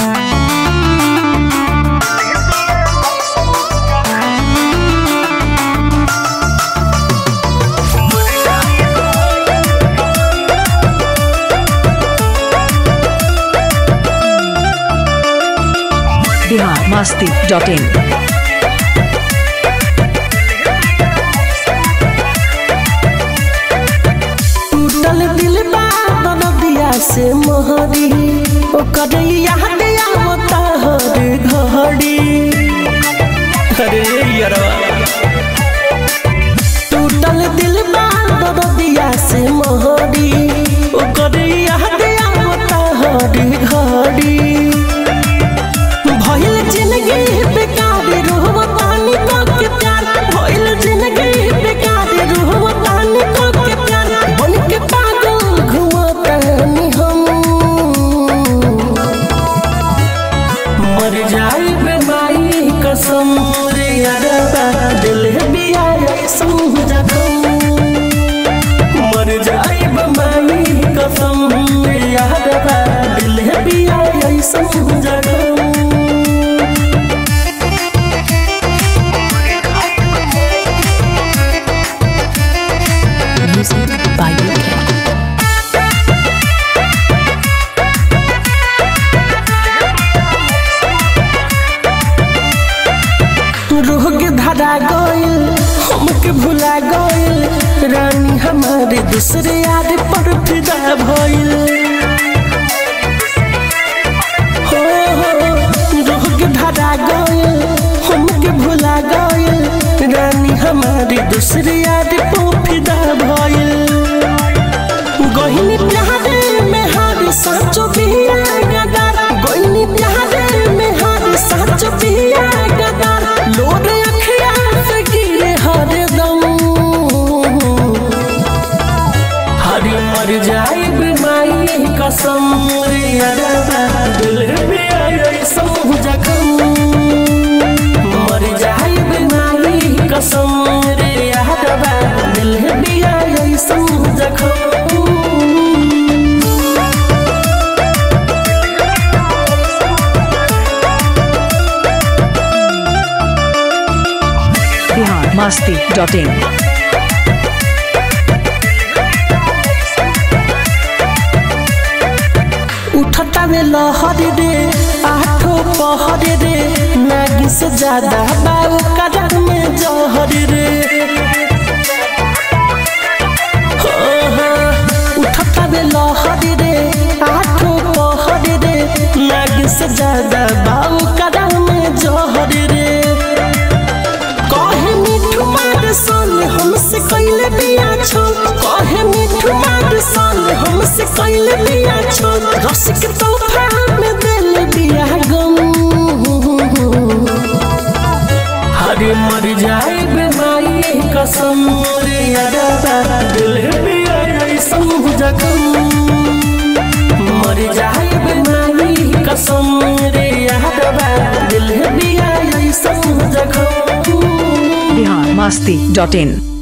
biharmasti.in टूटल दिल बादल दिया से मोहरी ओकर याद आवता हर घड़ी। अरे यारवा टूटल दिल बादल दिया से मोहरी ओकर याद आवता हर घड़ी। भइल जिंदगी बेकार रोहतानी के प्यार भइल जिंदगी बेकार रोहतानी के प्यार बन के पागल घुमतानी हम मर जाइब माई कसम रे यारबा दिल बिया ऐसन जखम मर जाइब माई कसम रे यारबा दिल बिया ऐसन जखम। रोग धरा गइल हमके भुला गइल रानी हमारे दूसरे यार पर फिदा भइल। हो रोग धरा गइल हमके भुला गइल रानी हमारे दूसरे यार पर फिदा भइल। गइनी प्यार में हार साचो बिया गदार गइनी प्यार में हार साचो बिया गदार लोड अखिया से गिरे हरदम हरी मर जाइब माई कसम रे यारबा दिल बिया ऐसन जखम मर जाइब माई कसम रे यारबा दिल बिया ऐसन जखम। biharmasti.in उठता में लहर रे आठो पहर रे नागी से ज्यादा बाबू कदम में जहर रे। उठता में लहर रे आठो पहर रे नागी से ज्यादा बाबू कदम में जहर रे। कहे मिठू मार सन हमसे कैले बिया छोड़ कहे मिठू मार सन हमसे कैले बिया छोड़ रस के तोहफा में दिल बिया गम हरे मर जाइब माई कसम रे यारबा दिल बिया ऐसन जखम मर जाइब माई कसम रे यारबा दिल बिया ऐसन जखम। biharmasti.in